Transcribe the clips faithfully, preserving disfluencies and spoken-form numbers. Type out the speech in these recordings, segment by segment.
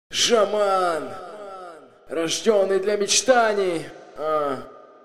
Шаман, рожденный для мечтаний. А.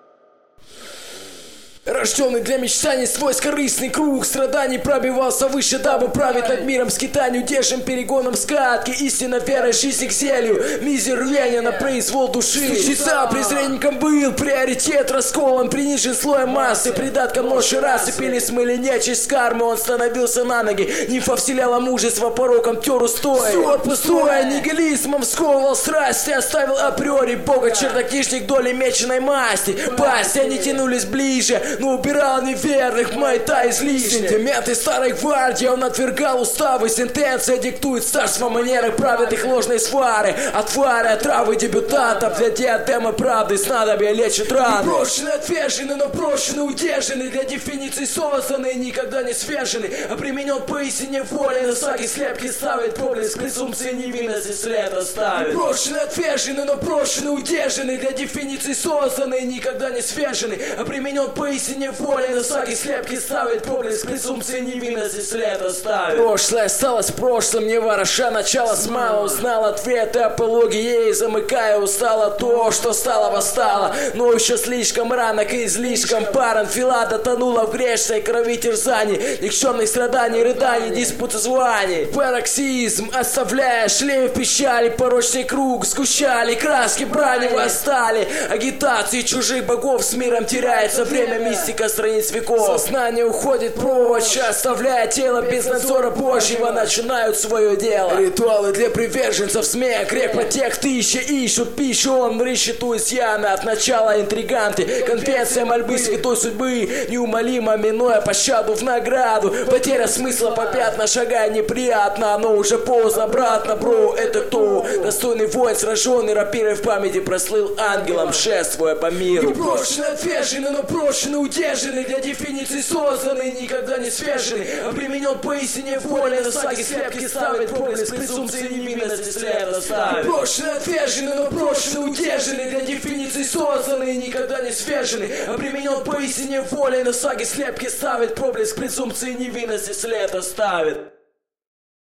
Рожденный для мечтаний, свой скорыстный круг страданий пробивался выше, дабы править над миром скитанию, держим перегоном скатки, истинно верой жизни к селью, мизер рвения на произвол души. Часа презренником был приоритет расколом, принижен слоем массы, придатком ноши расы, пили смыли нечисть с кармы, он становился на ноги, нимфа вселяла мужество, пороком тер устоя. Суд пустое, нигилизмом сковывал страсти, оставил априори бога чернокнижник доли меченой масти. Пасти они тянулись ближе, но убирал неверных, майта излишне. Сентименты старой гвардии он отвергал уставы, сентенция диктует царство манеры, правят их ложные свары, отвары, отравы дебютантов для диадемы правды, снадобья лечат раны. Брошены, отвержены, но брошены, удержаны, для дефиниций созданы, никогда не свержены, а применен поистине воли, на саги слепки ставит проблеск презумпции невинности след оставит. Брошены, отвержены, но брошены, удержаны, для дефиниций созданы, никогда не свержены, а применен поистине воли, на саги слепки ставит проблеск презумпции невинности след оставит. Прошлое осталось прошлым, не вороша начало с мало, узнал ответы апологии, ей замыкая устало то, что стало восстало, но еще слишком рано к излишкам пар анфилада тонула в грешной крови терзаний, никчемных страданий, рыданий, диспут и званий. Пароксизм, оставляя шлейф печали, порочный круг, сгущали краски брани, восстали агитации чужих богов, с миром теряется время, мистика страниц веков. Сознание уходит прочь, оставляя тело без надзора Божьего, начинают свое дело. Ритуалы для приверженцев, смех, грех по тех тысячи ищут пищу, он рыщет у изъяна от начала интриганты. Конвенция мольбы святой судьбы, неумолимо минуя пощаду в награду. Потеря смысла попятна, шагая неприятно, но уже поздно, обратно, бро, это кто? Достойный воин, сраженный рапирой в памяти, прослыл ангелом, шествуя по миру. И брошены, отвержены, но брошены, удержаны, для дефиниций созданы, никогда не свержены, а применен поистине воли, на саги слепки ставит проблеск презумпции невинности след оставит. Брошены, отвержены, но брошены, удержаны, для дефиниций созданы, никогда не свержены, а применен поистине воли, на саги слепки ставит проблеск презумпции невинности след оставит.